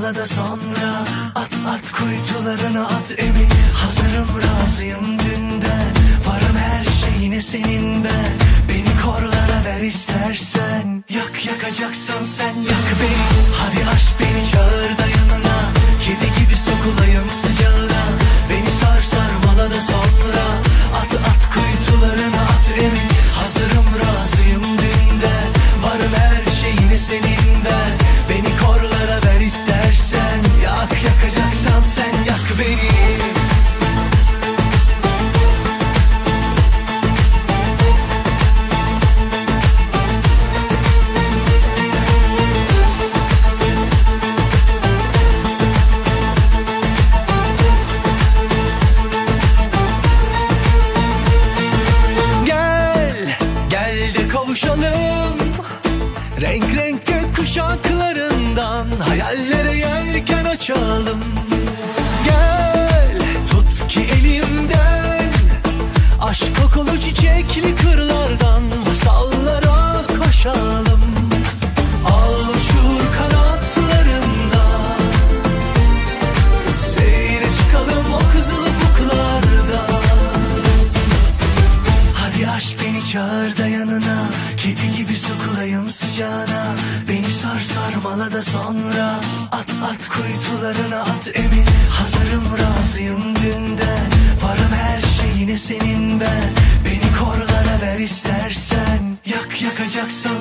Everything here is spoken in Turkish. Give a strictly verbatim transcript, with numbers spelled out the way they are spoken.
sarsmala da sonra at at kuytularına at emin. Hazırım razıyım dünden, varım her şeyine senin ben. Beni korlara ver istersen, yak yakacaksan sen yak beni. Hadi aşk beni çağır da yanına, kedi gibi sokulayım sıcağına. Beni sar sarmala da sonra at at kuytularına at emin. Hazırım razıyım dünden, varım her şeyine senin ben. Beni korlara ver istersen, yak yakacaksan sen yak beni. Renk renk gök kuşaklarından hayallere yelken açalım. Gel tut ki elimden, aşk kokulu çiçekli kırlardan masallara koşalım. Al uçur kanatlarında, seyre çıkalım o kızıl ufuklarda. Hadi aşk beni çağır da yanına, kedi gibi sokulayım sıcağına. Beni sar sarmala da sonra at at kuytularına at emin. Hazırım razıyım dünden, varım her şeyine senin ben. Beni korlara ver istersen, yak yakacaksan